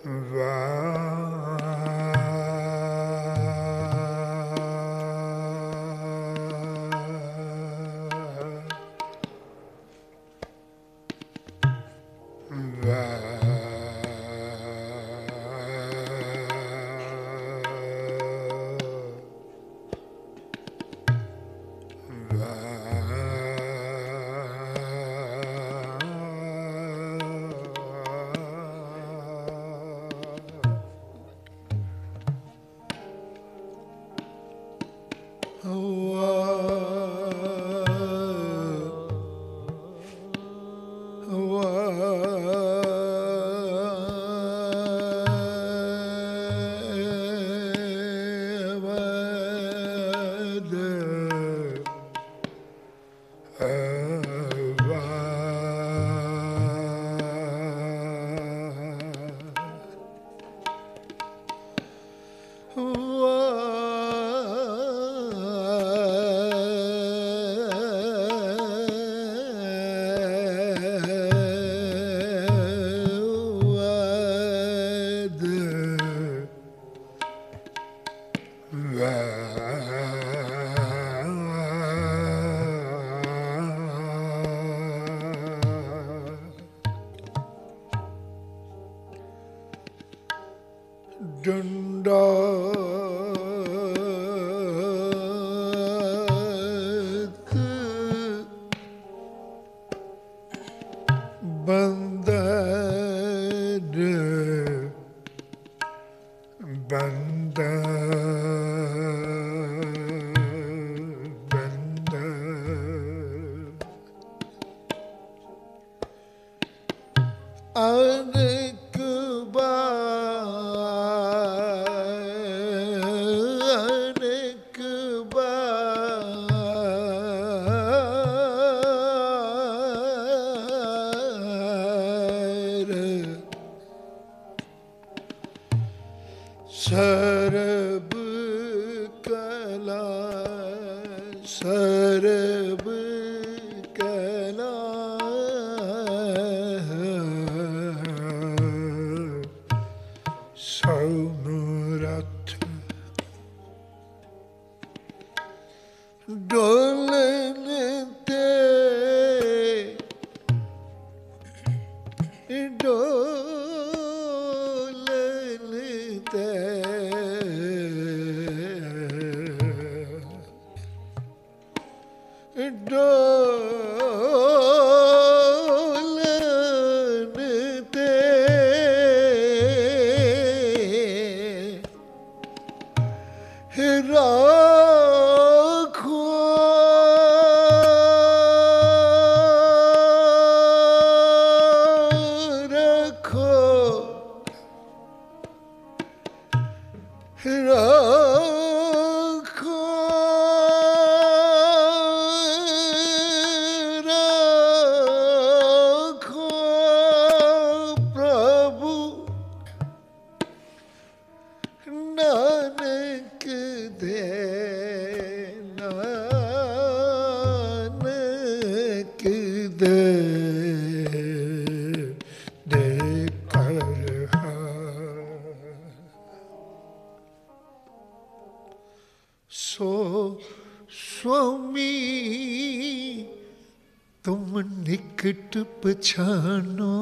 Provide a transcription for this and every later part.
पछानो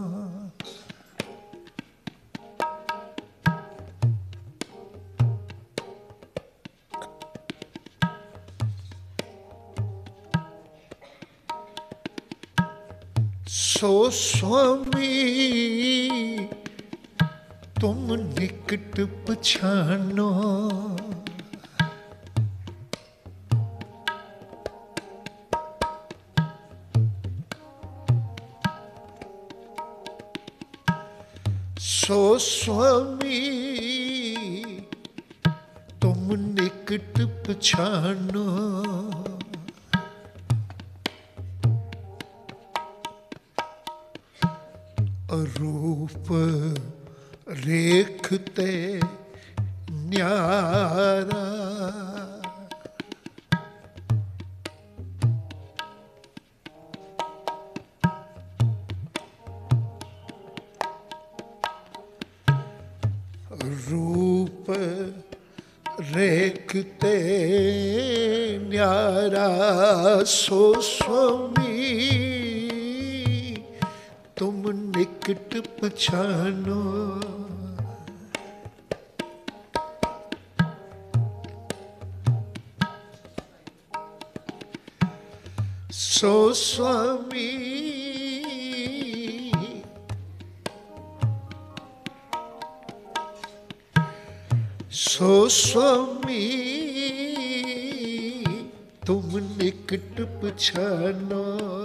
सो स्वामी तुम निकट पछानो सो स्वामी तुम निकट पछानो रूप रेखते न्यारा रूप रेखते न्यारा सो स्वामी तुम निकट पछानो। सो स्वामी सो स्वामी तुम निकट पछानो।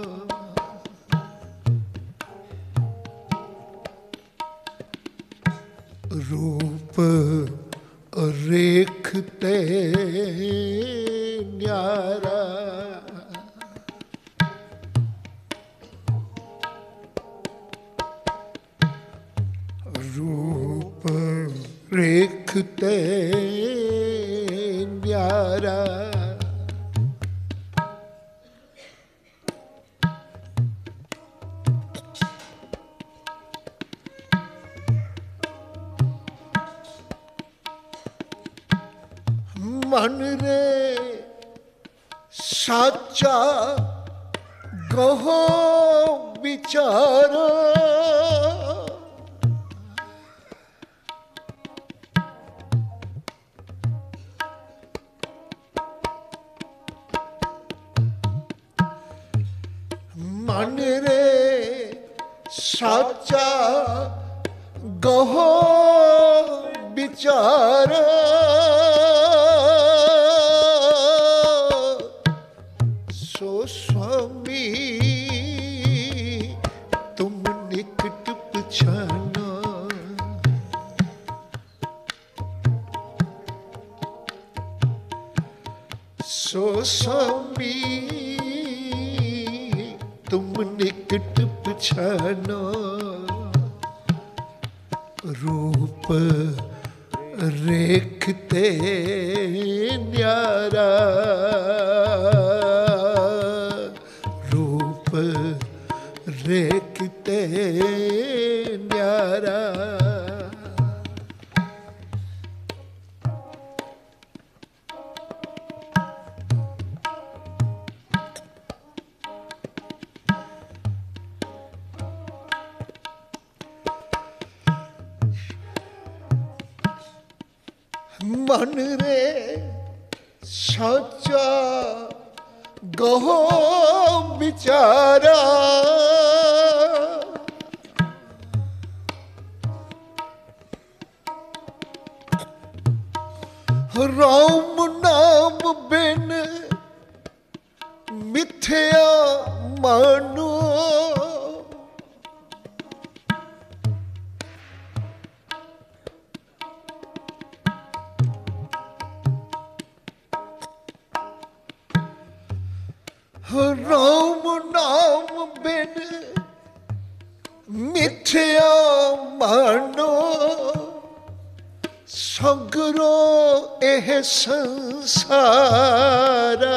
रूप रेखते न्यारा रूप रेखते न्यारा मन रे साचा गहो विचारो। मन रे साचा गहो विचार। सो स्वामी तुम निकट पछानो। सो स्वामी तुम निकट पछानो। रूप रेखते न्यारा रूप रेखते न्यारा। मन रे साचा गहो विचारा। राम नाम बिन मिथ्या मानो। राम नाम बिन मिथ्या मानो। सगरो एह संसारा।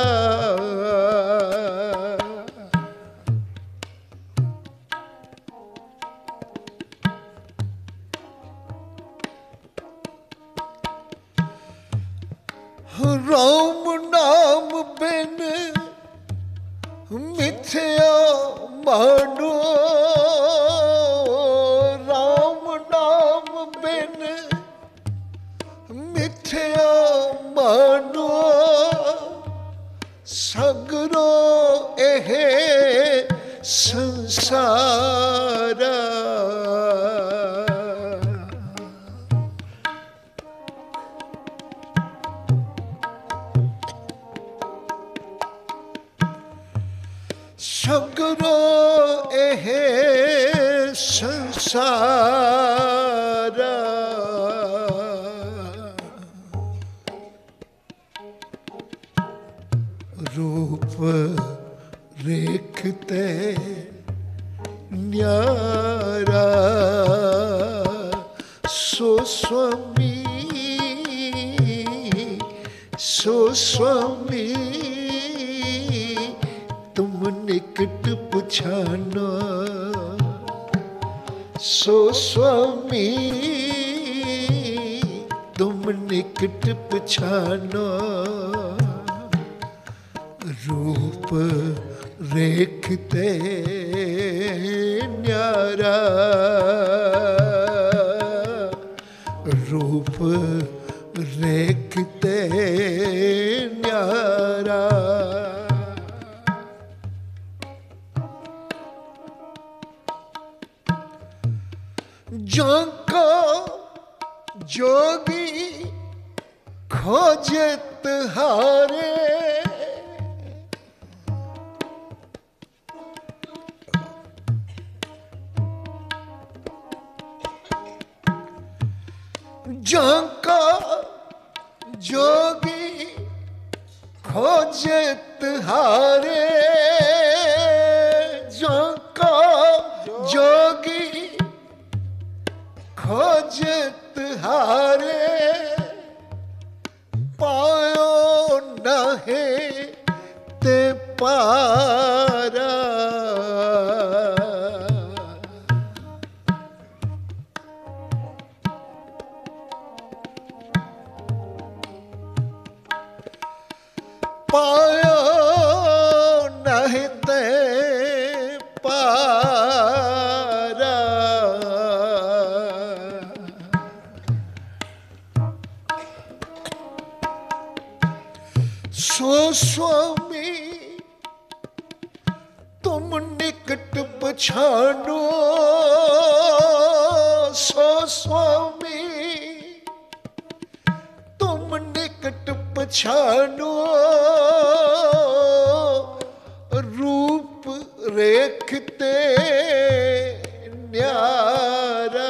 राम नाम बिन मिथ्या मानो। राम नाम बिन मिथ्या मानो। सगरो एह संसारा। सगरो एह संसारा। रूप रेखते न्यारा। सो स्वामी सो स्वामी तुम निकट पछानो। सो स्वामी निकट पछानो रूप रेखते न्यारा रूप रेखते न्यारा जोको जोगी खोजत हारे जोको जोगी खोजत हारे जोको जोगी खोजत हारे पायो नहे ते पारा पायो नहे ते पारा सो स्वामी तुम निकट पछानो सो स्वामी तुम निकट पछानो रूप रेखते न्यारा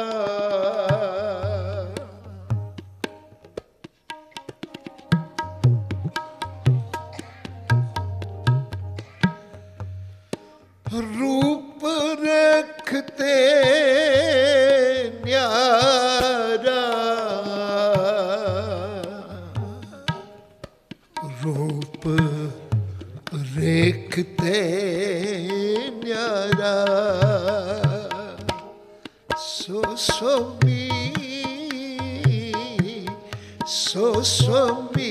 रूप रखते न्यारा रूप रेखते न्यारा सो स्वामी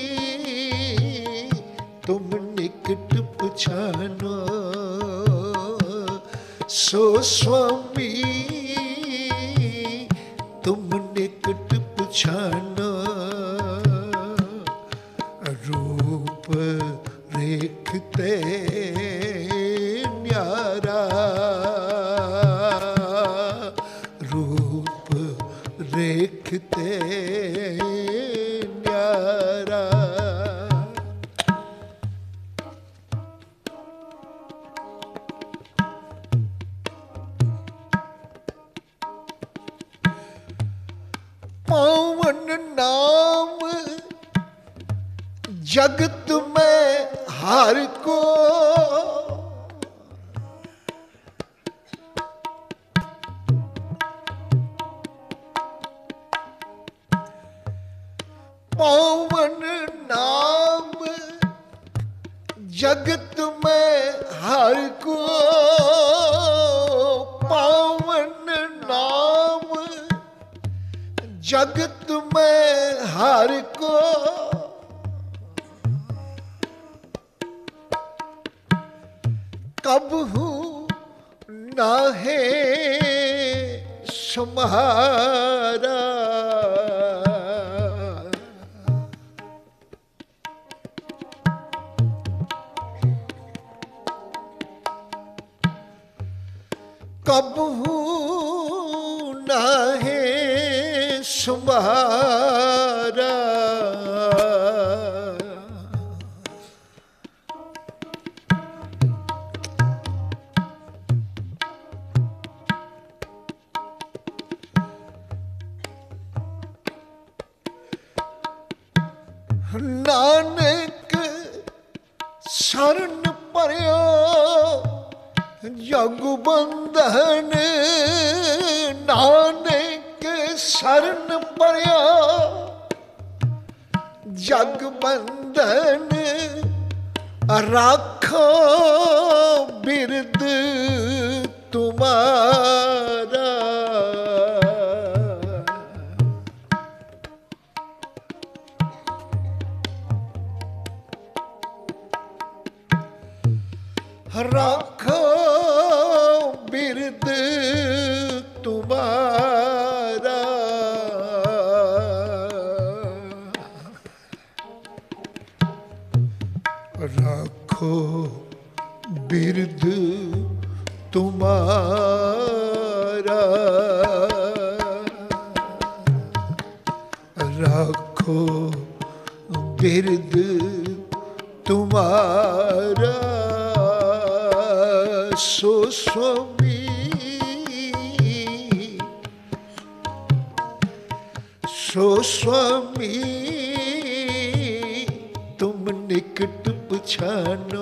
तुम निकट पछानो सो स्वामी तुम निकट पछानो रूप रेखते न्यारा रूप रेखते न्यारा पावन नाम जगत में हर को पावन नाम जगत में हर को पावन नाम जगत में हर को कबहू नाहे समारा कबहू नाहे समारा नानक शरण पर्यो जग बंधन नानक शरण पर्यो जग बंधन राखो बिरद तुम्हारा बिरद तुम्हारा राखो बिरद तुम्हारा राखो बिरद तुम्हारा सो स्वामी तुम निकट पछानो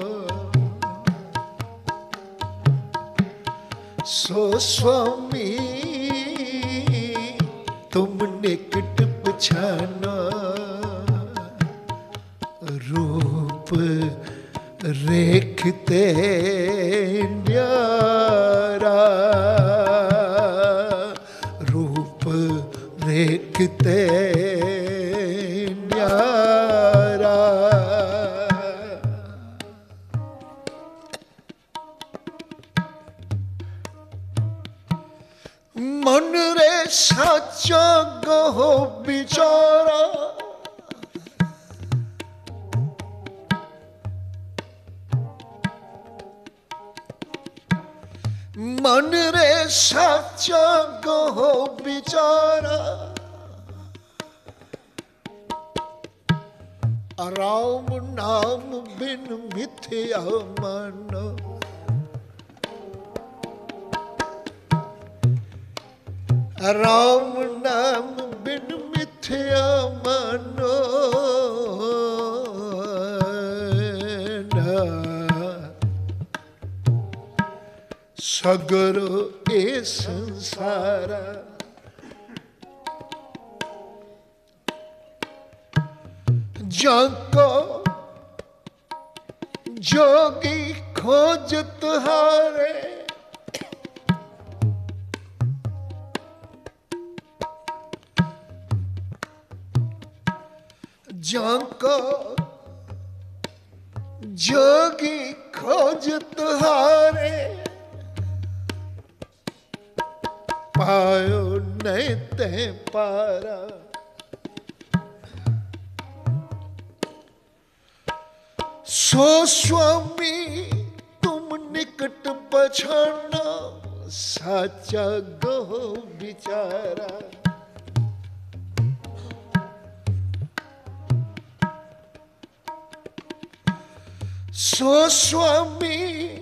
सो स्वामी तुम निकट पछानो रूप रेखते न्यारा रूप रेखते न्यारा मन रे साचा गहो बिचारा मन रे साचा गहो बिचारा राम नाम बिन मिथ्या मानो राम नाम बिन मिथ्या मानो सगरो ए संसारा जाको जोगी खोजत हारे जाको जोगी खोजत हारे पायो नहीं ते पारा सो स्वामी तुम निकट पछाना साचा गहो बिचारा सो स्वामी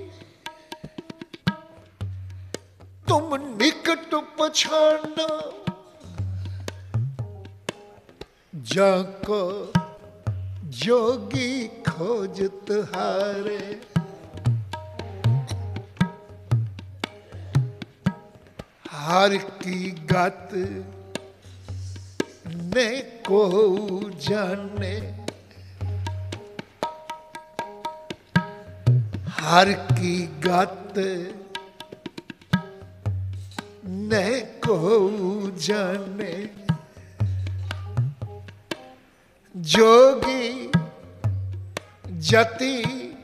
तुम निकट पछाना जाको जोगी खोजत हारे हार की गात ने को जाने हार की गात ने को जाने जोगी जति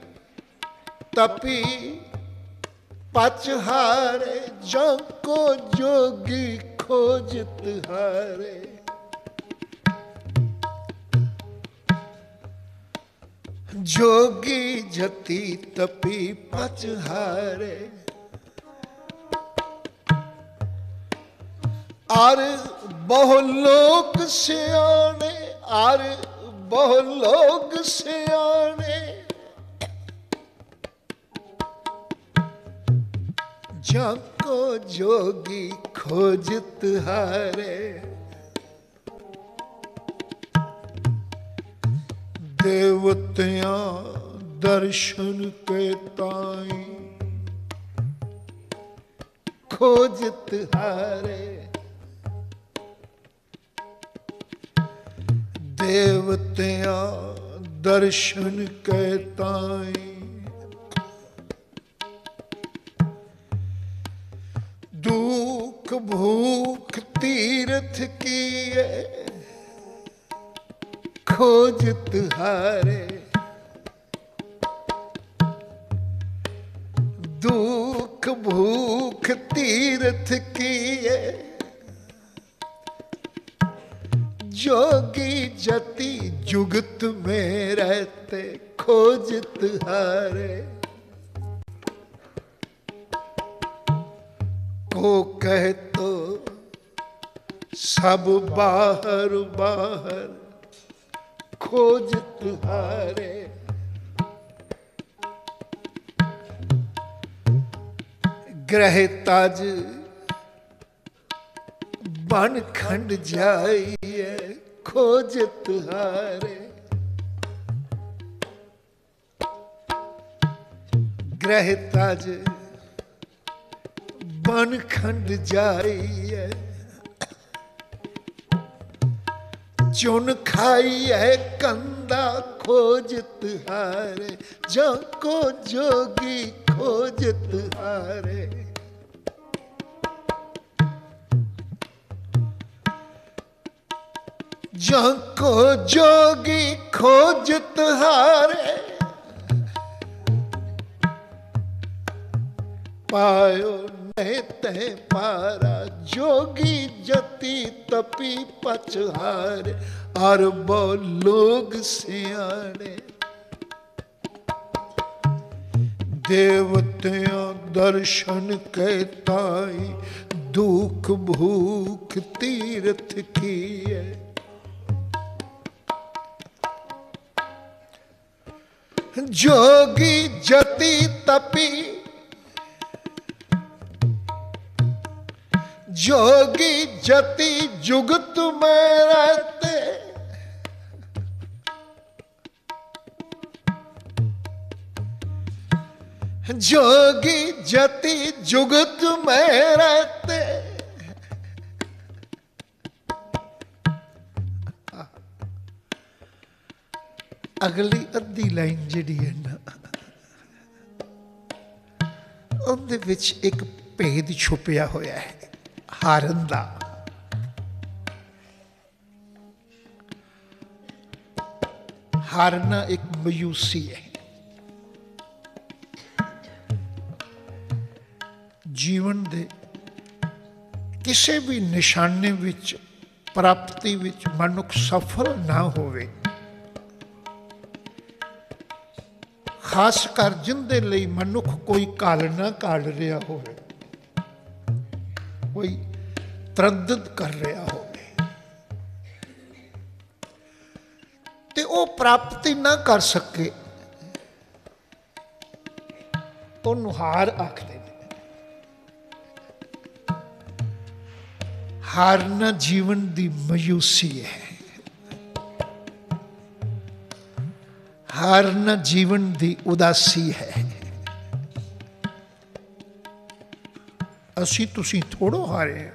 तपी पचहारे जाको जोगी खोजत हारे जोगी जति तपी पचहारे आर बहु लोग सियाने आर बहु लोग सियाने जाको जोगी खोजत हारे देवतियां दर्शन के ताई खोजत हारे देवतियां दर्शन के ताई दुख भूख तीर्थ किए खोजत हारे दुख भूख तीर्थ किए, जोगी जति जुगत में रहते खोजत हारे। को कहे तो सब बाहर बाहर खोजत हारे। ग्रह ताज बन खंड जाइए खोजत हारे। ग्रह ताज बन खंड जाइए, चुन खाइए कंदा खोजत हारे। जाको जोगी खोजत हारे। जाको जोगी खोजत हारे। पायो नहीं ते पारा, जोगी जति तपी पचहारे। अरबो लोग सियाने, देवतियों दर्शन के ताई, दुख भूख तीर्थ किए। जोगी जति तपी, जोगी जति जुगत में रहते। जोगी जति जुगत में रहते। अगली अद्धी लाइन जिहड़ी है ना, उहदे विच एक भेद छुपिया होया है हारन दा। हारना एक मायूसी है। जीवन दे किसी भी निशाने विच, प्राप्ति विच मनुख सफल ना होवे, खास कर जिंदे लई मनुख कोई कालना काढ़ रहा होवे, कोई तरद्दुद कर रहा होवे, ते वो प्राप्ति ना कर सके, उन्होंने हार आखदे ने। हारना जीवन दी मायूसी है। हारना जीवन दी उदासी है। असी तुसी थोड़ो हारे हैं।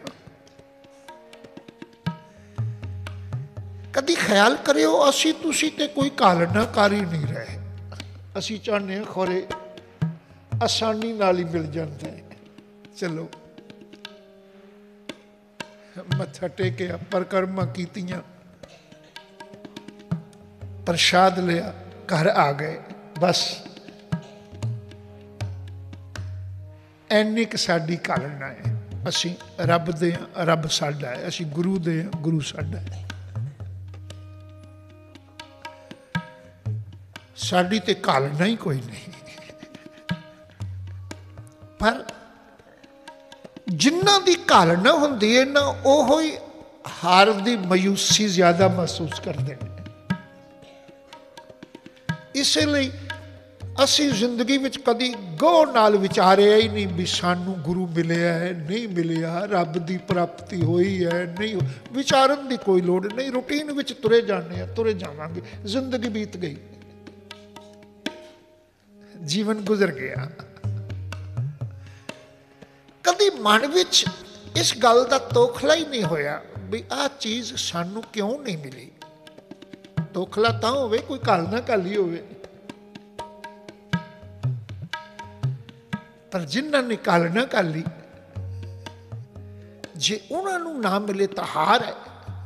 कदी ख्याल करियो असी तुसी ते कोई कालनाकारी नहीं रहे। असी चाहते हैं खोरे आसानी नाल ही मिल जाता है। चलो मत्था टेकिया, परिक्रमा कीतियां, प्रसाद लिया, घर आ गए, बस एनी क साडी कालना है। असी रब दे, रब साडा है। असी गुरु दे, गुरु साडा है। साडी ते कालना ही कोई नहीं। पर जिन्ना दी कालना हुंदी है ना, ओहो ही हार दी मायूसी ज्यादा महसूस करते हैं। इसलिए असी जिंदगी में कभी गौर नाल विचारिया ही नहीं भी सानू गुरु मिलिया है नहीं मिलिया, रब की प्राप्ति हुई है नहीं, विचारन की कोई लोड़ नहीं। रूटीन में तुरे जाने, तुरे जावांगे, जिंदगी बीत गई, जीवन गुजर गया। कभी मन विच इस गल का तोखला ही नहीं होया भी आ चीज सानू क्यों नहीं मिली। तोखला तां होवे कोई कल ना कल ही होवे, पर जिन्हां ने कल ना कल ली, जे उन्होंने ना मिले तो हार है,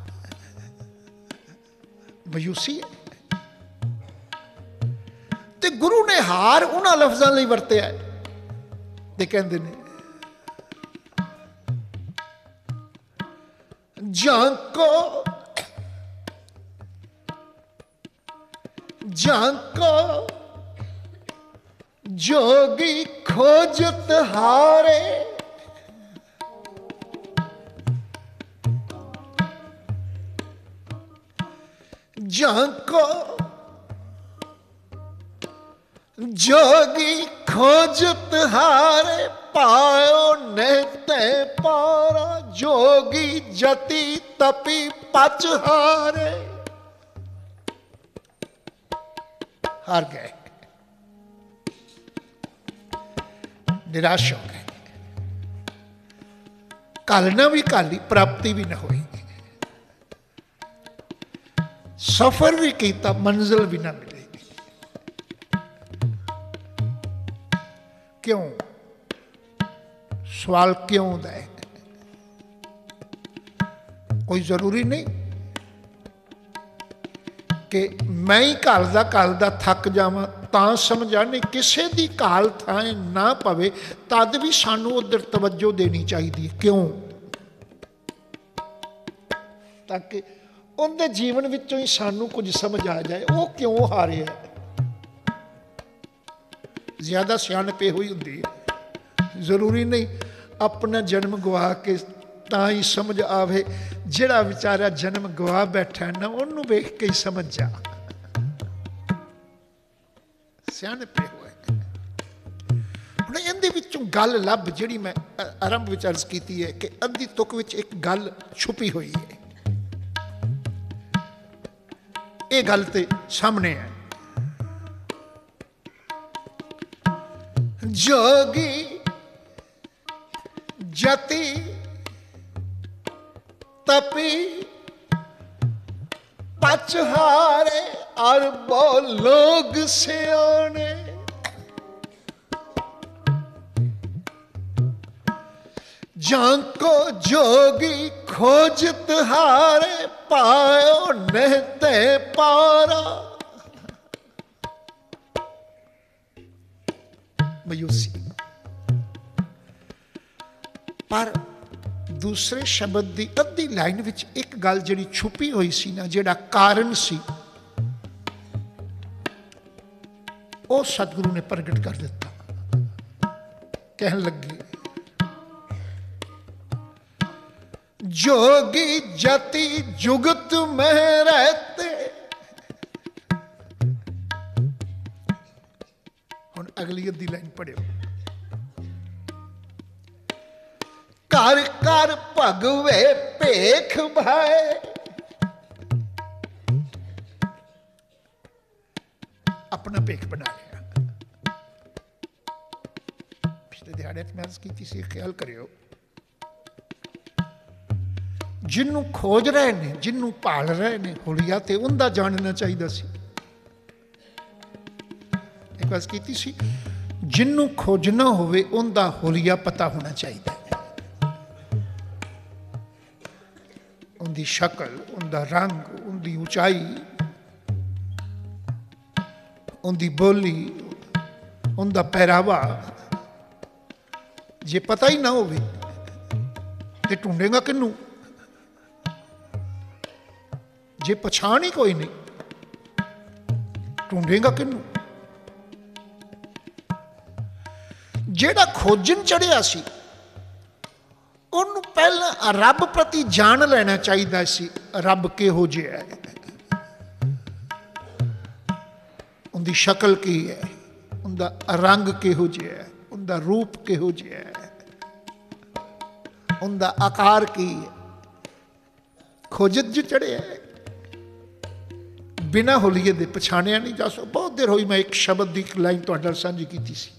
मायूसी है। ते गुरु ने हार उन्हां लफ्जां लई वरतिया है ते कहंदे ने जाको जाको जोगी खोजत हारे, जाको जोगी खोजत हारे, पायो नहते पारा, जोगी जति तपी पच हारे। हार गए, निराश हो गए। कालना भी काली, प्राप्ति भी न हुई। सफर भी किया, मंजिल भी ना मिलेगी। क्यों? सवाल क्यों दा है? कोई जरूरी नहीं कि मैं ही घालदा थक जावां तां समझा, नहीं किसी की घाल थाए ना पवे तद भी सानू उधर तवज्जो देनी चाहिए। क्यों? ताकि उनके जीवन विचों ही सानू कुछ समझ आ जाए, वो क्यों हारे है। ज्यादा सियाणपे हुई होंदी है। जरूरी नहीं अपना जन्म गवा के तां ही समझ आवे, जिहड़ा बेचारा जन्म गवा बैठा है ना उन्होंने वेख के ही समझ जा। सियाणपे हुए हुण इहदे विचों गल लभ जिहड़ी मैं आरंभ विच अर्ज कीती है कि अद्धी तुक विच एक गल छुपी हुई है। ये गल ते सामने है। जोगी जति तपी पचहारे, अरबो लोग सियाने। जाको जोगी खोजत हारे, पायो नहते पारा। मायूसी। पर दूसरे शब्द की अद्धी लाइन विच एक गल जिहड़ी छुपी हुई सी ना, जिहड़ा कारण सी, वो सतगुरु ने प्रगट कर दिता। कहन लगे जोगी जति जुगत में रहते। हुण अगली अद्धी लाइन पढ़ियो। कर कर भगवे भेख भाए, अपना भेख बना लिया। पिछले दिहाड़े मैं अर्ज की थी, ख्याल करियो, जिन्हों खोज रहे ने, जिन्हों भाल रहे ने होलिया, तो उनका जानना चाहिए सी। एक बात की सी, जिन्हों खोजना होवे उनका होलिया पता होना चाहिए। उनकी शक्ल, उनका रंग, उनकी ऊंचाई, उनकी बोली, उनका पहरावा जे पता ही ना होवे ते ढूंढेगा किनू? जे पछाण ही कोई नहीं ढूंढेगा किनू? जेड़ा खोजन चढ़िया सी उन्होंने पहला रब प्रति जान लेना चाहिए सी। रब किहो जिहा है, उनकी शक्ल की है, उनका रंग किहो जिहा है, उनका रूप किहो जिहा है, उनका आकार की है। खोजत जो चढ़िया है, बिना होलिए दे पछाणिया नहीं जा सकता। बहुत देर हुई मैं एक शब्द की लाइन तुहाडे नाल सांझी कीती सी।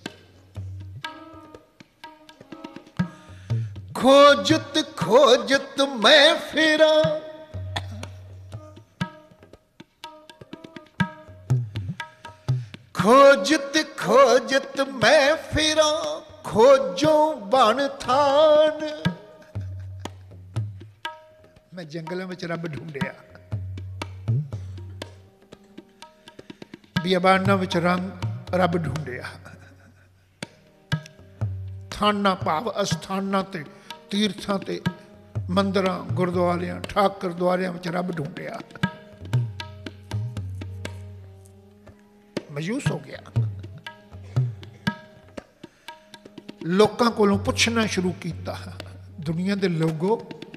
खोजत खोजत मैं फिरा, खोजत खोजत मैं फिरा, खोजो बन थान। मैं जंगलों में रब ढूंढिया, बियाबाना में रंग रब ढूंढिया, थाना भाव अस्थाना ते तीर्थां ते ਮੰਦਰਾਂ ਗੁਰਦੁਆਰਿਆਂ ਠਾਕਰ ਦੁਆਰਿਆਂ ਵਿੱਚ ਰੱਬ ਢੂੰਡਿਆ, ਮਾਯੂਸ ਹੋ ਗਿਆ। ਲੋਕਾਂ ਕੋਲੋਂ ਪੁੱਛਣਾ ਸ਼ੁਰੂ ਕੀਤਾ, ਦੁਨੀਆ ਦੇ ਲੋਗੋ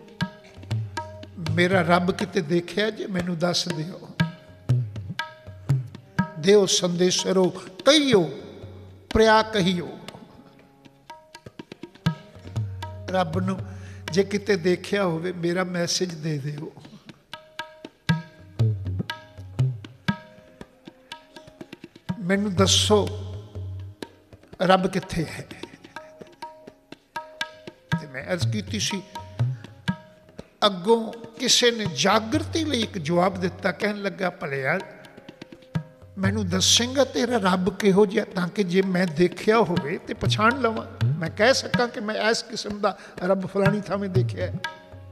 मेरा रब किते देखिया जे, मैनू दस दिओ संदेशरो कहियो प्रया कहियो। रब नू जे किते देखिया होवे मेरा मैसेज दे दिओ। मैनू दसो रब किथे है। ते मैं अर्ज कीती सी, अगों किसी ने जागृति लिए एक जवाब दिता, कहन लगा भलिया मैनू दसेंगा तेरा रब किहो जिहा, ताकि जे मैं देखिया होवे ते पछाण लवां, मैं कह सकां कि मैं इस किस्म दा रब फलानी थावें देखिया है।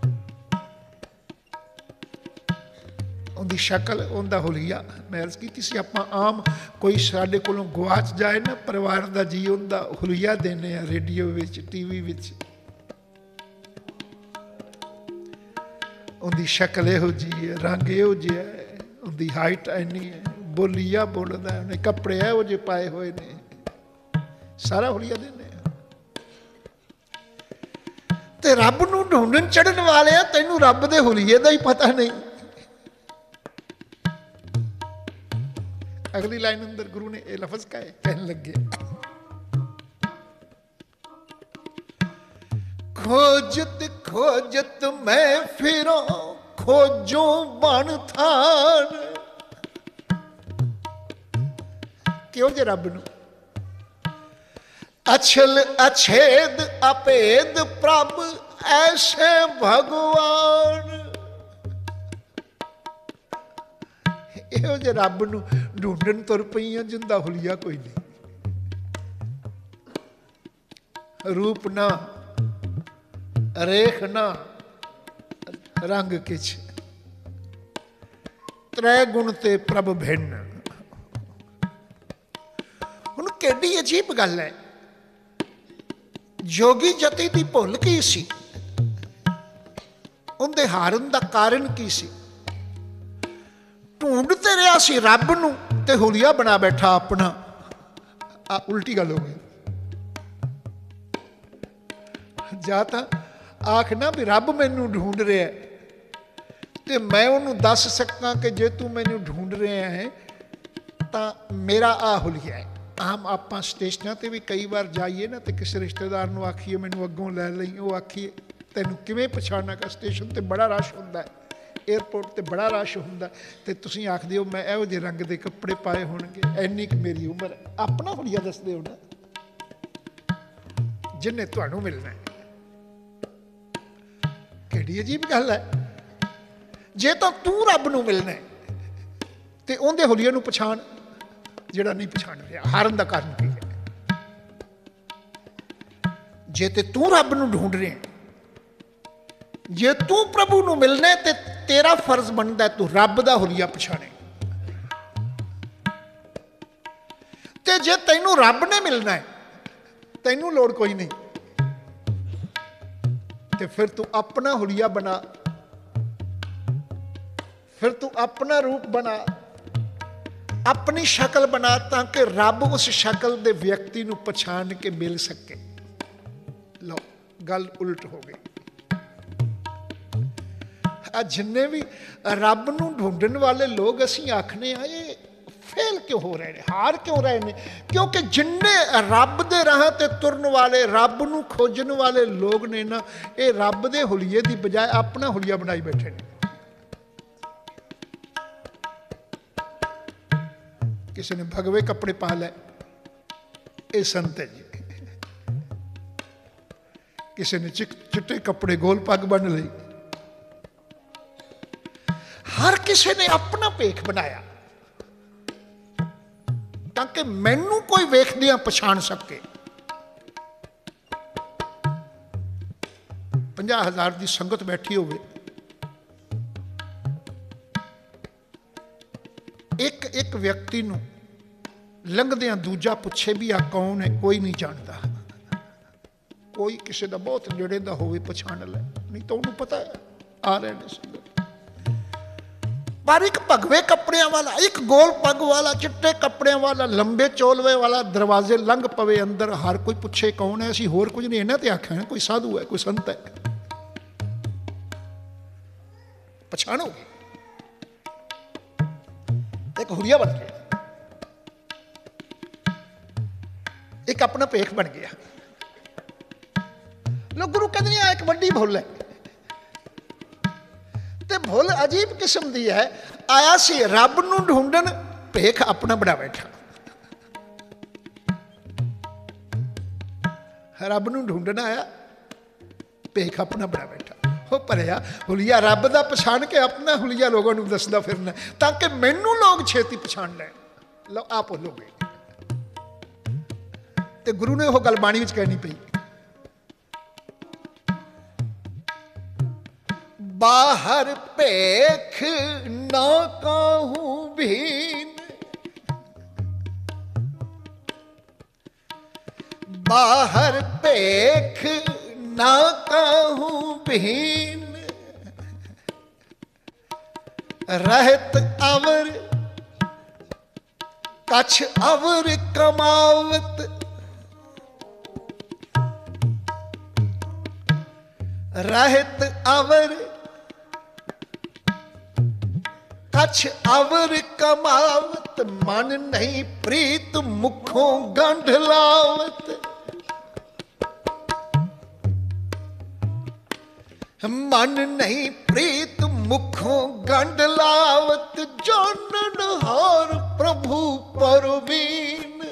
उहदी शक्ल उहदा हुलिया मैं अर्ज कीती सी, आपां आम कोई साडे कोलों गवाच जाए ना परिवार दा जी, उहदा हुलिया देने आ रेडियो विच टीवी विच। उनकी शक्ल इहो जी है, रंग इहो जिहा है, उनकी हाइट इन्नी है, बोलिया बोलदा, उन्हें कपड़े इहो जे पाए हुए ने, सारा हुलिया देने। ते रब नूं ढूंढन चढ़न वाले आ, तैनूं रब दे हुलिये दा ही पता नहीं। अगली लाइन अंदर गुरु ने यह लफज कहे, कहन लगे खोजत खोजत मैं फिरो खोजो बन थान। क्यों जे रब नू अछल अछेद अपेद प्रभ ऐसे भगवान। इहो जे रब नू ढूंढन तुर पईयां जिंदा हुलिया कोई नहीं, रूप ना रेख ना रंग किछ, त्रै गुण ते प्रभ भिन्न। हुण केडी अजीब गल है, जोगी जति दी भुल की सी, उनदे हारन दा कारण की सी? ढूंढते रहा सी रब नूं ते हुलिया बना बैठा अपना। आ उल्टी गल हो गई। जाता आखना भी रब मैनू ढूंढ रहा है, तो मैं उन्होंने दस सकां कि जे तू मैनू ढूंढ रहा है तो मेरा आ हुलिया है। आम आप स्टेशनों पर भी कई बार जाइए ना, तो किसी रिश्तेदार को आखिए मैनू अगों लै लई, वो आखिए तैनू किवें पछाणना का, स्टेशन पर बड़ा रश होंदा है, एयरपोर्ट पर बड़ा रश होंदा, तो तुसीं आखदे हो मैं इहो जिहे रंग के कपड़े पाए होणगे, इन्नी क मेरी उम्र। अपना हुलिया दसदे हो ना, जिन्हें तुहानू मिलना है। केड़ी अजीब गल है, जे तो तू रब नूं मिलना है तो उहदे हुलिये नूं पछाण, जिहड़ा नहीं पछाण रहा। हारन दा कारण की है? जे ते तू रब नूं ढूंढ रहे, जे तू प्रभु नूं मिलना है तो तेरा फर्ज बनता है तू रब दा हुलिया पछाणे। ते जे तैनूं रब ने मिलना है, तैनूं लोड़ कोई नहीं, तो फिर तू अपना हुलिया बना, फिर तू अपना रूप बना, अपनी शक्ल बना, ताकि रब उस शक्ल दे व्यक्ति नूं पछाण के मिल सके। लो गल उलट हो गई। जिन्ने भी रब नूं ढूंढण वाले लोग असीं आखने आ, ये फेल क्यों हो रहे हैं, हार क्यों रहे हैं? क्योंकि जिन्ने रब दे राह ते तुरन वाले, रब नूं खोजण वाले लोग ने ना, ये रब दे हुलिये दी बजाय अपना हुलिया बनाई बैठे ने। किसी ने भगवे कपड़े पा ले, ये संत है जी। किसी ने चिट्टे कपड़े गोल पग बन ली। हर किसी ने अपना भेख बनाया ताकि मैनू कोई वेखदियां पछाण सके। 50,000 की संगत बैठी होवे, एक एक व्यक्ति नूं लंघदियां दूजा पूछे भी आ कौन है, कोई नहीं जानता। कोई किसी का बहुत नेड़े का होवे पछाण ले, नहीं तो उन्होंने पता है आ रहे हैं संगत। पर एक भगवे कपड़िया वाला, एक गोल पग वाला, चिट्टे कपड़िया वाला, लंबे चोलवे वाला दरवाजे लंघ पवे अंदर, हर कोई पूछे कौन है, असी होर कुछ नहीं इन्हें तो आख्या है कोई साधु है, कोई संत है, पछाणोगे। एक हुरिया बन गया, एक अपना पेख बन गया। लोग गुरु कहते हैं एक वड्डी भुल है, ते भुल अजीब किस्म की है। आया सी रब नूं ढूंढन, पेख अपना बना बैठा। रब नूं ढूंढन आया, पेख अपना बना बैठा। हो भरिया हुलिया रब दा पछाण के अपना हुलिया लोगों नूं दसदा फिरना, ताकि मैनू लोग छेती पछाण लैण। लो आप बोलोगे ते गुरु ने वो गल बाणी विच कहनी पई, बाहर पेख ना कहूं भीन, बाहर पेख ना कहूं भीन, रहत अवर कछ अवर कमावत, रहत अवर कछ अवर कमावत, मन नहीं प्रीत मुखों गंढ लावत, मन नहीं प्रीत मुखों गंढ लावत, जानन हार प्रभु परवीन।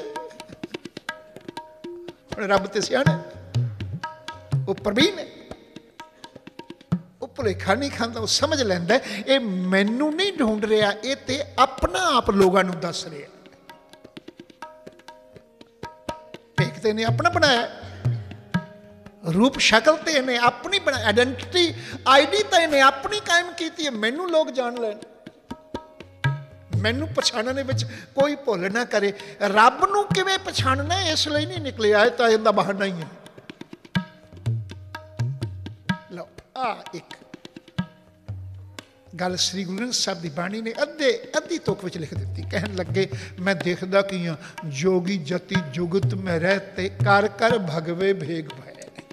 रब ते सियाणा वो प्रवीण है, वो भुलेखा नहीं खांदा, वो समझ लैंदा ये मैनू नहीं ढूंढ रहा, ये ते अपना आप लोगों नूं दस रहा। भेख ते इन्हें अपना बनाया, रूप शक्ल तो इन्हें अपनी बना, आइडेंटिटी आईडी तो इन्हें अपनी कायम की है, मैनू लोग जान लैन, मैनू पछाणने विच कोई भुल ना करे। रब नूं किवें पछाणना इसलिए नहीं निकलिया, तो इहदा बहाना ही है। लो आ एक गल श्री गुरु ग्रंथ साहब की बाणी ने अद्धी तुक विच लिख दी। कहन लगे मैं देखदा कि जोगी जति जुगत में रहते, कर कर भगवे भेग भय।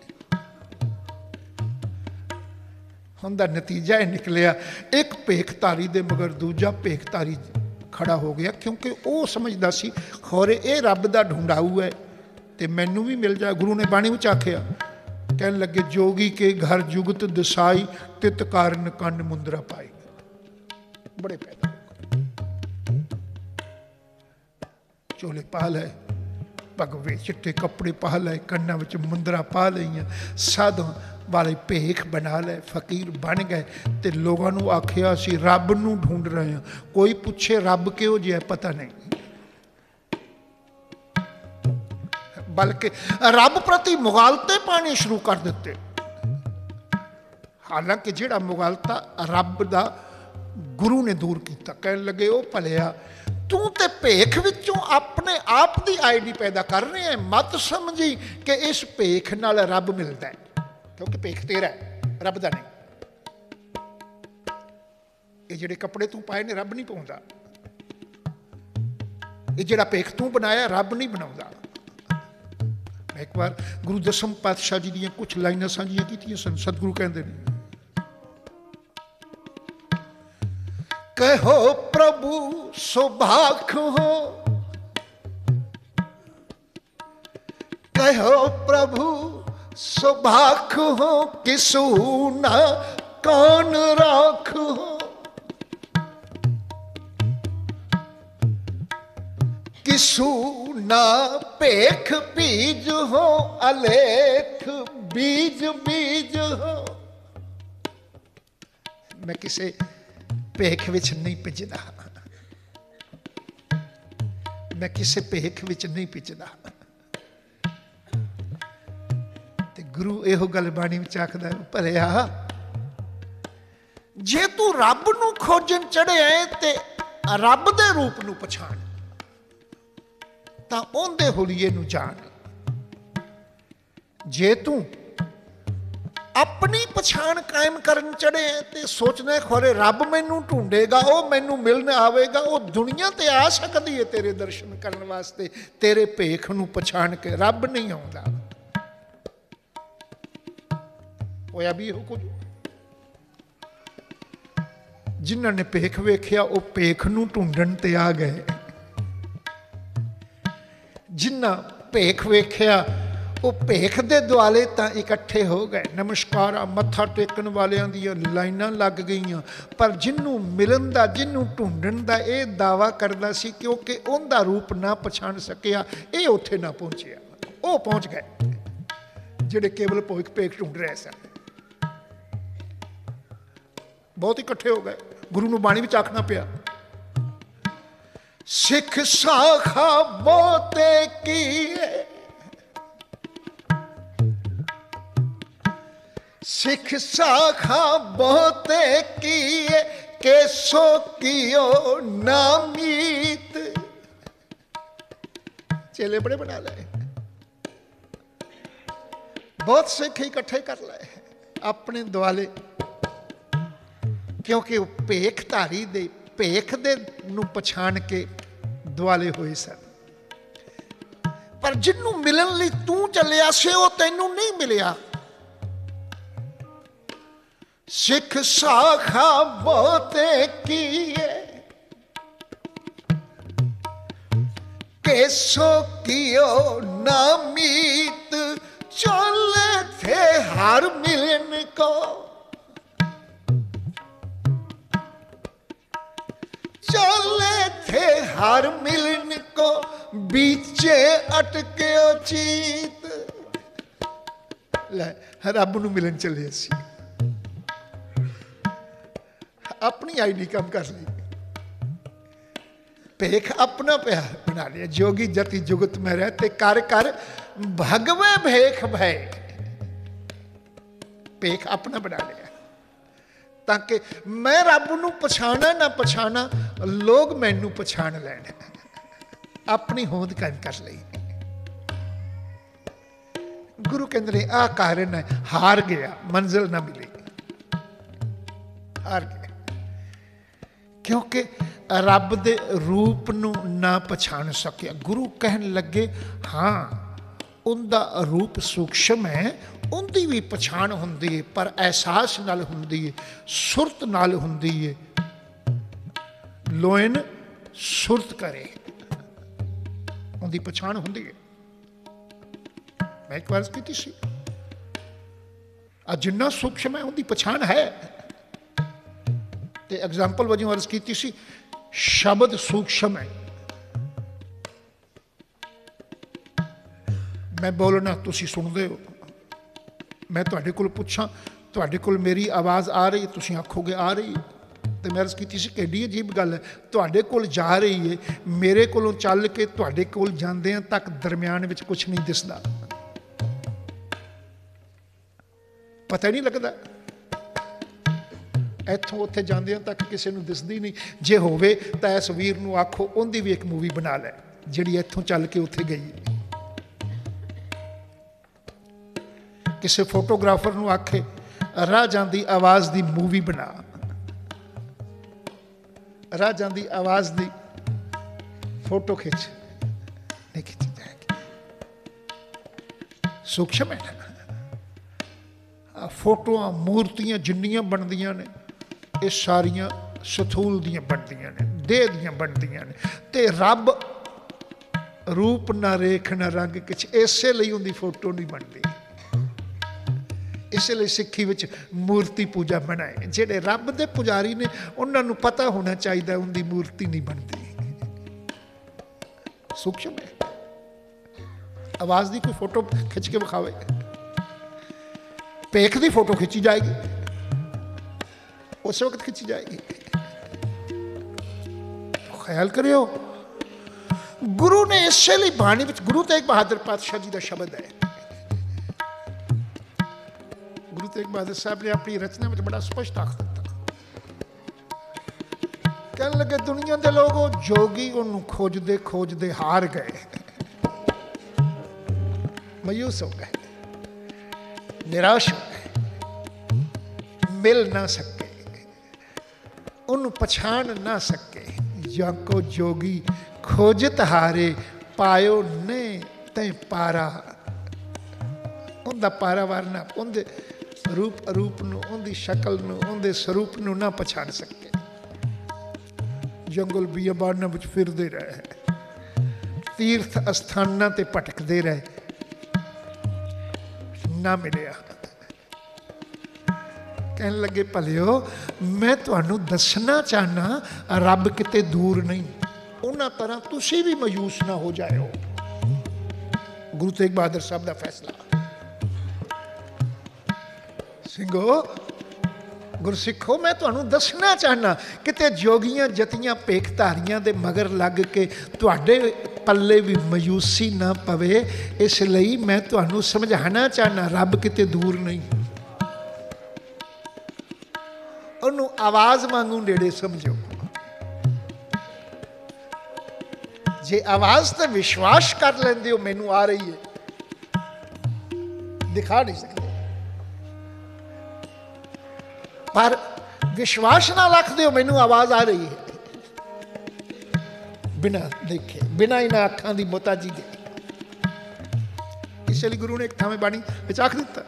उनका नतीजा यह निकलिया, एक भेखधारी दे मगर दूजा भेखधारी खड़ा हो गया, क्योंकि वह समझदा सी खौरे ये रब दा ढूंढाऊ है तो मैनू भी मिल जाए। गुरु ने बाणी में आख्या, कहन लगे जोगी के घर जुगत दसाई, तित कारण कंड मुंदरा पाई। बड़े पैदा चोले पा लै, भगवे चिट्टे कपड़े पा लै, कन्ना विच मुंदरा पा लईयां, साधु वाले भेख बना ले, फकीर बन गए। तो लोगों को आखिया सी रब नूं ढूंढ रहे हैं, कोई पूछे रब किहो जिहा पता नहीं, बल्कि रब प्रति मुगालते पाने शुरू कर दिते। हालांकि जिहड़ा मुगालता रब दा गुरु ने दूर किया। कहन लगे ओ भलिया तू ते भेख विचों अपने आप की आईडी पैदा कर रहे हैं, मत समझी कि इस भेख नाल रब मिलता है, क्योंकि भेख तेरा है, रब दा नहीं। ये जिहड़े कपड़े तू पाए ने रब नहीं पाउंदा, ये जिहड़ा भेख तू बनाया रब नहीं बनाउंदा। एक बार गुरु दसम पातशाह जी दी कुछ लाइनां साझियां कीतियां सन। सतगुरु कहंदे ने, कहो प्रभु सुभाख हो, कहो प्रभु सुभाख हो, किसू ना कान राख हो, किसू ना भेख बीज हो, अलेख बीज बीज हो। मैं किसे भेख विच नहीं पिजदा, मैं किसे भेख विच नहीं पिजदा। ते गुरु एहो गल बाणी विच आखदा, भलिया जे तू रब नूं खोजन चढ़िया ते रब दे रूप नूं पछाण, तां ओंदे हुलिये नूं जान। जे तू अपनी पछाण कायम करन चढ़े ते सोचना खोरे रब मैनू ढूंढेगा, वो मैनू मिलने आवेगा, वो दुनिया ते आ सकती है तेरे दर्शन करने वास्ते, तेरे भेख नू पछाण के। रब नहीं आउंदा। होया भी हो कुछ। जिन्हां ने भेख वेख्या वो भेख नू ढूंढण ते आ गए। जिन्ना भेख वेख्या वो भेख दे दुआले तां इकट्ठे हो गए। नमस्कार मत्था टेकन वालियां दी लाइनां लग गईयां। पर जिन्नू मिलन दा, जिन्नू ढूंढण दा ये दावा करदा सी क्योंकि उनका रूप ना पछाण सकिया, ये उत्थे ना पहुंचिया। वो पहुंच गए जिहड़े केवल भोग भेख ढूंढ रहे सन। बहुत इकट्ठे हो गए। गुरु नूं बाणी विच आखना पिया, सिख साखा बहुते कीए, सिख साखा बहुते कीए, केसो कियो नामीत। चेले बड़े बना लाए, बहुत सिख इकट्ठे कर लाए अपने दुआले, क्योंकि भेखधारी दे भेख दे नू पछाण के दुआले हुए सन। पर जिन्नू मिलन लई तू चलिया से वो तैनू नहीं मिलिया। सिख साखा बहुते कीए, केसो कियो नामीत, चले थे हर मिलन को, चले थे हर मिलन को, बीचे अटके चीत। रब नू मिलन चले सी, अपनी आईडी कम कर ली, भेख अपना प्या बना लिया। जोगी जति जुगत में रहते कर कर भगवे भेख भय, भेख अपना बना लिया ताकि मैं रब नू पछाणा ना पछाणा, लोग मैनू पछाण लैण। अपनी होंद कायम कर ली। गुरु कहते हैं आ कारण है, हार गया, मंजिल ना मिली, हार गया। क्योंकि रब दे रूप नू ना पछाण सकिया। गुरु कहन लगे हाँ उनका रूप सूक्ष्म है, उनकी भी पछाण हुंदी है, पर एहसास नाल हुंदी है, सुरत नाल हुंदी है। लोयन सुरत करे, उनकी पछाण हुंदी है। मैं एक बार की सी, जिन्ना सूक्ष्म है उनकी पछाण है। ते एग्जाम्पल वजों अर्ज की सी, शब्द सूक्ष्म है। मैं बोलना तुसी सुनते हो, मैं तुहाडे कोल पुछां तुहाडे कोल मेरी आवाज़ आ रही, तुसी आखोगे आ रही है, तो मैं अर्ज की सी केडी अजीब गल है। तुहाडे कोल जा रही है, मेरे कोलों चल के तुहाडे कोल जांदियां तक दरम्यान विच कुछ नहीं दिसदा, पता नहीं लगता। इत्थों उत्थे जांदियां तक किसी नूं दिसदी नहीं। जे होवे तां इस वीर नूं आखो उहदी भी एक मूवी बना लै जिहड़ी इत्थों चल के उत्थे गई। किसी फोटोग्राफर नूं आखे राह जांदी आवाज़ दी मूवी बना, राह जांदी आवाज़ दी फोटो खिंच, नहीं खिंची जाएगी। सूक्ष्म है ना। फोटोआं मूर्तियां जिन्नियां बनदियां ने ये सारियां सथूल दियां बनदियां ने, देह दियां बनदियां ने। ते रब रूप ना रेख ना रंग किछ, इसे लई उनकी फोटो नहीं बनती। इसलिए सिक्खी विच मूर्ति पूजा बनाए। जेडे रब दे पुजारी ने उन्होंने पता होना चाहिए उनकी मूर्ति नहीं बनती। सूक्ष्म है। आवाज़ की कोई फोटो खिंच के विखावे, भेख की फोटो खिंची जाएगी, उस वक्त खिंची जाएगी। ख्याल करियो, गुरु ने इसलिए बाणी विच, गुरु तेग बहादुर पातशाह जी का शब्द है। गुरु तेग बहादुर साहब ने अपनी रचना में बड़ा स्पष्ट आख दिता। कहने लगे दुनिया के लोग जोगी उन्होंने खोजते खोजते हार गए, मायूस हो गए। निराश हो गए, मिल ना सके, उन्होंने पछाण ना सके। जाको जोगी खोजत हारे, पायो ने तै पारा। उनका पारावार ना, उनके रूप अरूप नूं, उनकी शक्ल नूं, उनके स्वरूप नूं ना पछाण सके। जंगल बियाबाना विच फिरदे रहे, तीर्थ अस्थानां ते भटकदे रहे, ना मिलिया। कहन लगे भलियो मैं तुहानूं दसना चाहना रब किते दूर नहीं, उन्हां तरह तुसीं भी मायूस ना हो जाओ। गुरु तेग बहादुर साहब का फैसला। ਸਿੰਘੋ गुरसिखो मैं तुहानूं दसना चाहना किते जोगियां जतियां भेखधारियां दे मगर लग के तुहाडे पल्ले भी मायूसी ना पवे, इसलिए मैं तुहानूं समझाना चाहना रब किते दूर नहीं। उन्होंने आवाज वांगू नेड़े समझो। जे आवाज तो विश्वास कर लेंदे हो मैनू आ रही है, दिखा नहीं सकते, पर विश्वास ना रखते हो मैनू आवाज आ रही है, बिना देखे, बिना इन्हां अखां दी मोहताजी दे। इसलिए गुरु ने एक थावें बाणी विच आख दिता,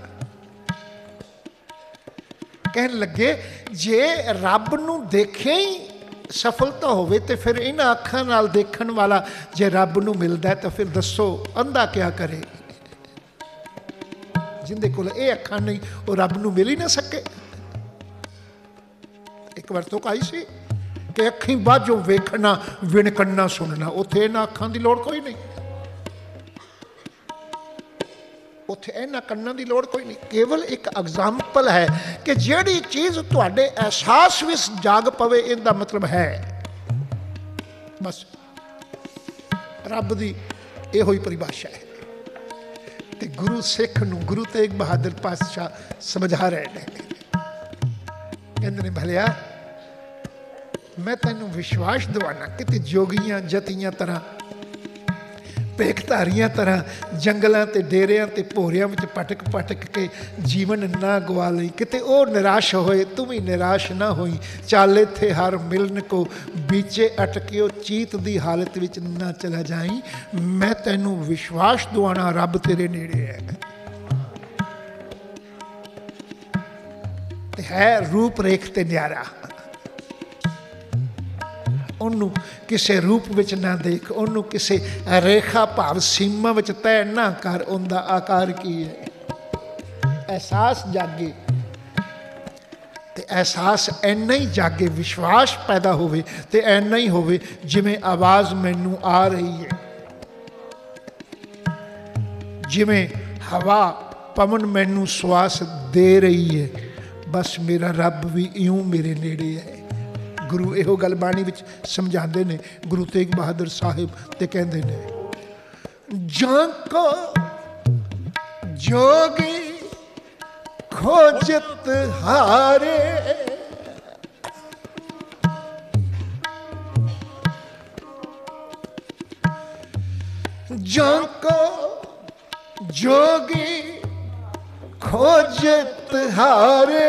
कहन लगे जे रब नूं देखे ही सफलता होवे ते फिर इन्हां अखां नाल देखण वाला जे रब नूं मिलदा है तो फिर दसो अंधा क्या करे। जिंदे कोल ये अखां नहीं वो रब नूं मिल ही ना सके। एक बार तो आई सी कि अखीं बाझों वेखना विण कन्ना सुनना, उत्थे इन्हां अखां दी लोड़ कोई नहीं, उत्थे इन्हां कन्नां दी लोड़ कोई नहीं। केवल एक एग्जाम्पल है कि जिहड़ी चीज़ तुहाडे एहसास विच जाग पवे, इहदा मतलब है बस रब दी इहो ही परिभाषा है। ते गुरु सिख नूं गुरु तेग बहादुर पातशाह समझा रहे हैं, कहंदे ने भलिया मैं तैनूं विश्वास दवाना किते जोगियां जतियां तरह भेखधारियां तरह जंगलों ते डेरियां ते भोरियां विच भटक भटक के जीवन ना गवा लई, किते ओ निराश होए तू भी निराश ना होई। चाले थे हर मिलन को बीचे अटकियो, चीत दी हालत विच ना चला जाई। मैं तैनूं विश्वास दवाना रब तेरे नेड़े है रूप रेख ते न्यारा। ਉਹਨੂੰ ਕਿਸੇ ਰੂਪ ਵਿੱਚ ਨਾ ਦੇਖ, ਉਹਨੂੰ ਕਿਸੇ ਰੇਖਾ ਭਾਵ ਸੀਮਾ ਵਿੱਚ ਤੈਅ ਨਾ ਕਰ, ਉਹਦਾ ਆਕਾਰ ਕੀ ਹੈ। ਅਹਿਸਾਸ ਜਾਗੇ ਤੇ ਅਹਿਸਾਸ ਇੰਨਾ ਹੀ ਜਾਗੇ, ਵਿਸ਼ਵਾਸ ਪੈਦਾ ਹੋਵੇ ਤੇ ਇੰਨਾ ਹੀ ਹੋਵੇ ਜਿਵੇਂ ਆਵਾਜ਼ ਮੈਨੂੰ ਆ ਰਹੀ ਹੈ, ਜਿਵੇਂ ਹਵਾ ਪਵਨ ਮੈਨੂੰ ਸਵਾਸ ਦੇ ਰਹੀ ਹੈ, ਬਸ ਮੇਰਾ ਰੱਬ ਵੀ ਇਉਂ ਮੇਰੇ ਨੇੜੇ ਹੈ। गुरु इहो गल बाणी विच समझाते ने गुरु तेग बहादुर साहिब, ते कहते ने जाको जोगी खोजत हारे, जाको जोगी खोजत हारे,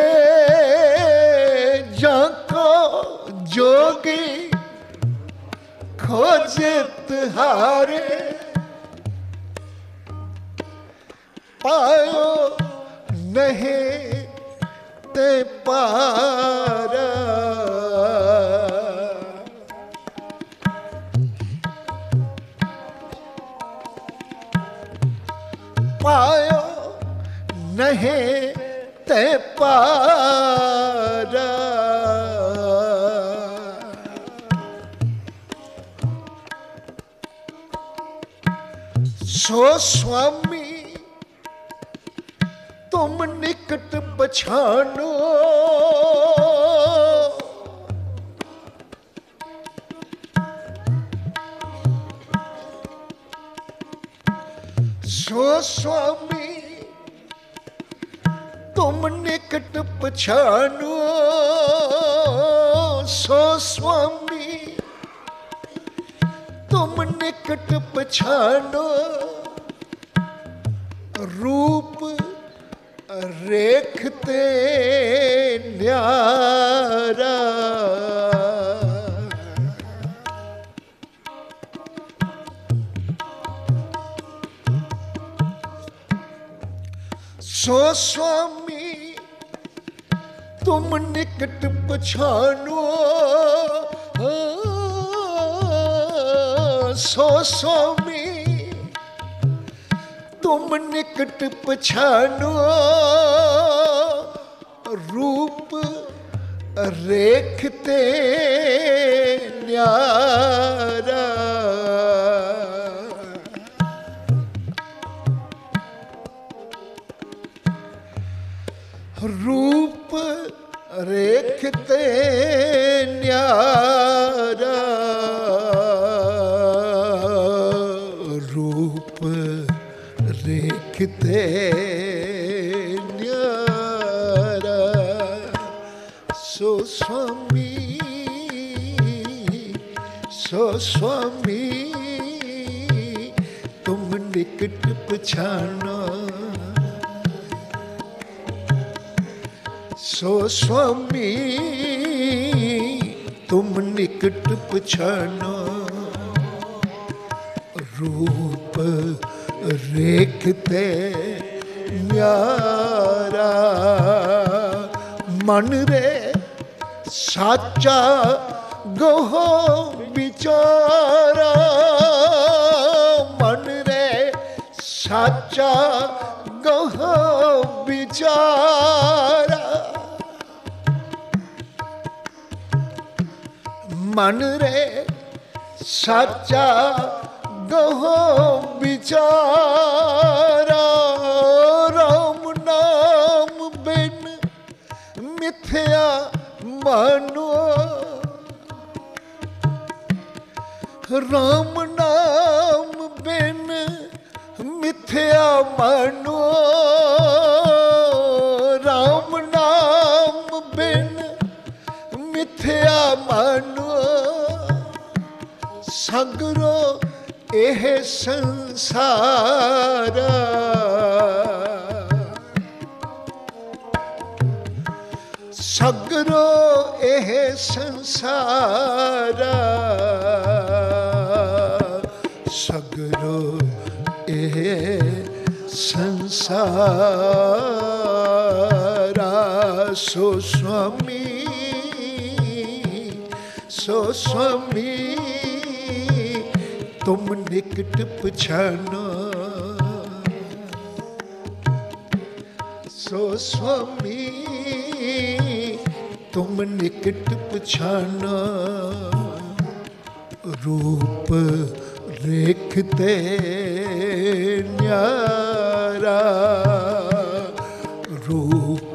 जाको जोगी खोजत हारे, पायो नहीं ते पारा, पायो नहीं ते पारा। सो स्वामी तुम निकट पछानो, सो स्वामी तुम निकट पछानो, सो स्वामी तुम निकट पछानो, रूप ਰੇਖਤੇ ਨਿਆਰਾ ਸੋ स्वामी तुम निकट पछानो सो स्वामी तुम निकट पछानो रूप रेखते न्यारा रूप रेखते न्यारा रूप रेखते न्यारा सो स्वामी तुम निकट पछानो सो स्वामी तुम निकट पछानो रूप रेखते न्यारा मन रे साचा गहो विचारा मन रे साचा गहो विचारा मन रे साचा गहो विचारा राम नाम बिन मिथ्या मानो राम नाम बिन मिथ्या मानो राम नाम बिन मिथ्या मानो सगरो एह संसारा सगरो एह संसारा सगरो एह संसारा सो स्वामी तुम निकट पछानो सो स्वामी तुम निकट पछानो रूप रेखते न्यारा रूप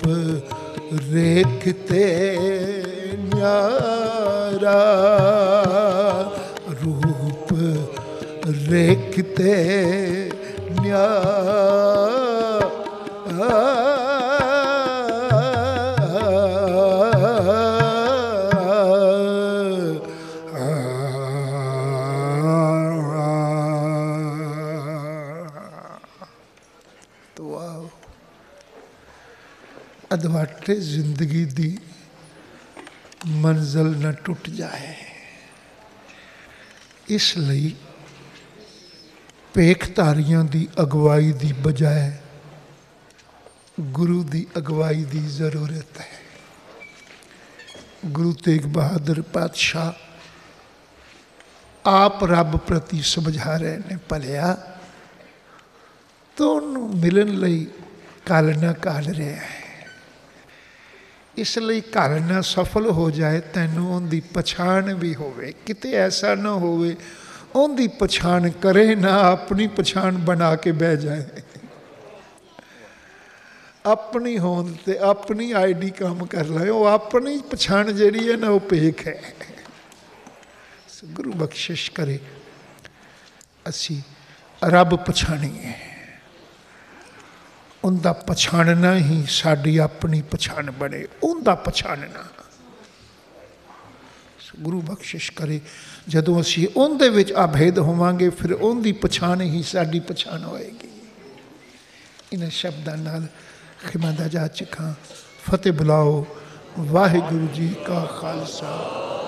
रेखते न्यारा रूप रेखते न्यारा अधवाटे जिंदगी दी मंजिल न टुट जाए इसलिए पेखधारियां दी अगवाई दी बजाय गुरु दी अगवाई दी जरूरत है। गुरु तेग बहादुर पातशाह आप रब प्रति समझा रहे ने भलिया तो उन्होंने मिलन लई कल ना काल रहा है इसलिए घर ना सफल हो जाए तैनू उनकी पछाण भी होवे किते ऐसा ना होवे उनकी पछाण करे ना अपनी पछाण बना के बह जाए अपनी होंद ते अपनी आईडी काम कर ले वो अपनी पछाण जिहड़ी है ना वो पेख है। गुरु बख्शिश करे असी रब पछाणीए उनका पछाणना ही साड़ी अपनी पछाण बने उनका पछाणना गुरु बख्शिश करे जदों असी उनदे विच अभेद होवांगे फिर उनकी पछाण ही साड़ी पछाण होएगी। इन्हां शब्दां नाल खिमा दा जा चिखा फतेह बुलाओ वाहिगुरु जी का खालसा